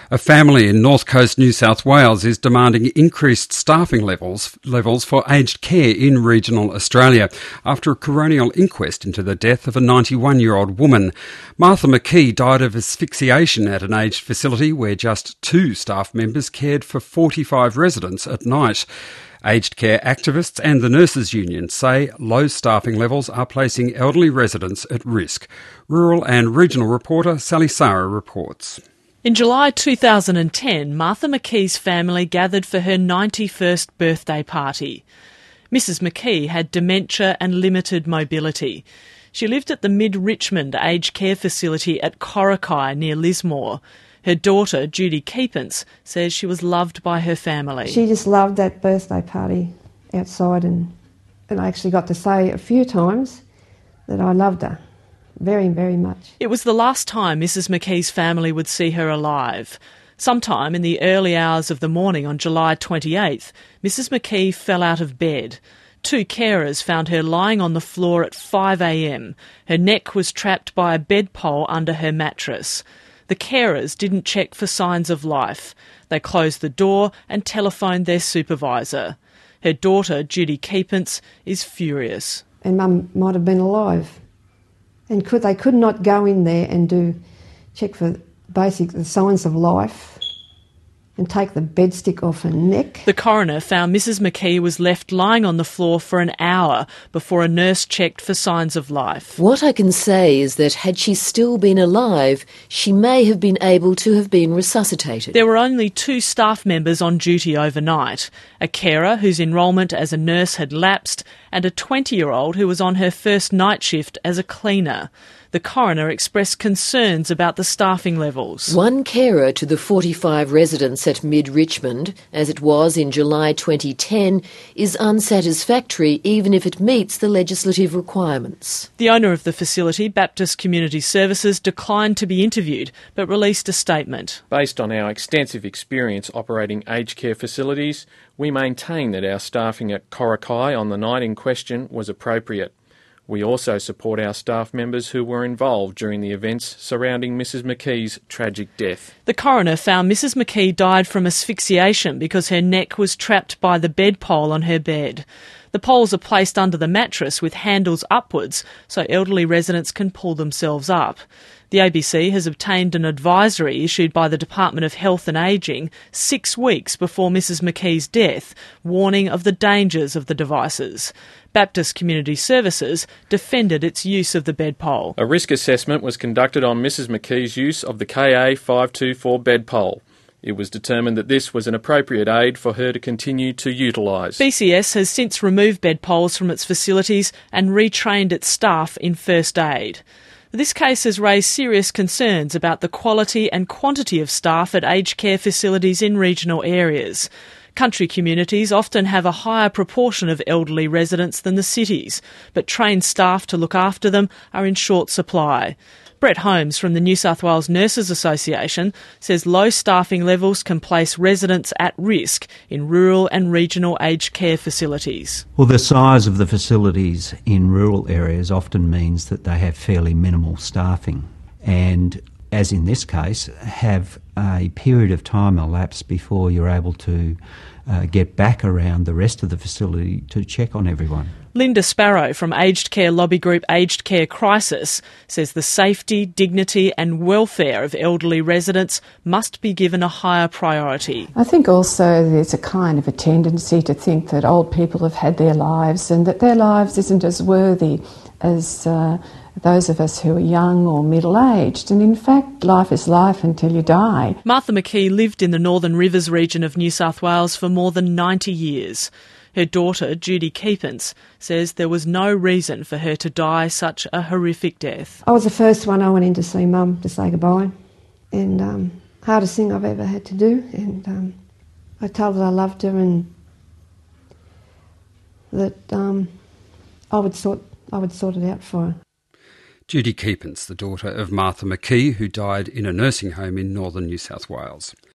A family in North Coast New South Wales is demanding increased staffing levels for aged care in regional Australia after a coronial inquest into the death of a 91-year-old woman. Martha McKee died of asphyxiation at an aged facility where just 2 staff members cared for 45 residents at night. Aged care activists and the Nurses Union say low staffing levels are placing elderly residents at risk. Rural and regional reporter Sally Sara reports. In July 2010, Martha McKee's family gathered for her 91st birthday party. Mrs McKee had dementia and limited mobility. She lived at the Mid-Richmond aged care facility at Coraki near Lismore. Her daughter, Judy Keepence, says she was loved by her family. She just loved that birthday party outside, and I actually got to say a few times that I loved her. Very, very much. It was the last time Mrs McKee's family would see her alive. Sometime in the early hours of the morning on July 28th, Mrs McKee fell out of bed. 2 carers found her lying on the floor at 5 a.m. Her neck was trapped by a bed pole under her mattress. The carers didn't check for signs of life. They closed the door and telephoned their supervisor. Her daughter, Judy Keepence, is furious. And Mum might have been alive. And they could not go in there and check for the signs of life and take the bedstick off her neck. The coroner found Mrs McKee was left lying on the floor for an hour before a nurse checked for signs of life. What I can say is that had she still been alive, she may have been able to have been resuscitated. There were only 2 staff members on duty overnight, a carer whose enrolment as a nurse had lapsed and a 20-year-old who was on her first night shift as a cleaner. The coroner expressed concerns about the staffing levels. 1 carer to the 45 residents at Mid-Richmond, as it was in July 2010, is unsatisfactory even if it meets the legislative requirements. The owner of the facility, Baptist Community Services, declined to be interviewed but released a statement. Based on our extensive experience operating aged care facilities, we maintain that our staffing at Coraki on the night in question was appropriate. We also support our staff members who were involved during the events surrounding Mrs McKee's tragic death. The coroner found Mrs McKee died from asphyxiation because her neck was trapped by the bed pole on her bed. The poles are placed under the mattress with handles upwards so elderly residents can pull themselves up. The ABC has obtained an advisory issued by the Department of Health and Ageing 6 weeks before Mrs McKee's death, warning of the dangers of the devices. Baptist Community Services defended its use of the bed pole. A risk assessment was conducted on Mrs McKee's use of the KA524 bed pole. It was determined that this was an appropriate aid for her to continue to utilise. BCS has since removed bed poles from its facilities and retrained its staff in first aid. This case has raised serious concerns about the quality and quantity of staff at aged care facilities in regional areas. Country communities often have a higher proportion of elderly residents than the cities, but trained staff to look after them are in short supply. Brett Holmes from the New South Wales Nurses Association says low staffing levels can place residents at risk in rural and regional aged care facilities. Well, the size of the facilities in rural areas often means that they have fairly minimal staffing and, as in this case, have a period of time elapse before you're able to get back around the rest of the facility to check on everyone. Linda Sparrow from aged care lobby group Aged Care Crisis says the safety, dignity and welfare of elderly residents must be given a higher priority. I think also there's a kind of a tendency to think that old people have had their lives and that their lives isn't as worthy as those of us who are young or middle-aged. And in fact, life is life until you die. Martha McKee lived in the Northern Rivers region of New South Wales for more than 90 years. Her daughter, Judy Keepence, says there was no reason for her to die such a horrific death. I was the first one I went in to see Mum to say goodbye, and hardest thing I've ever had to do. And I told her I loved her and that I would sort it out for her. Judy Keepence, the daughter of Martha McKee, who died in a nursing home in northern New South Wales.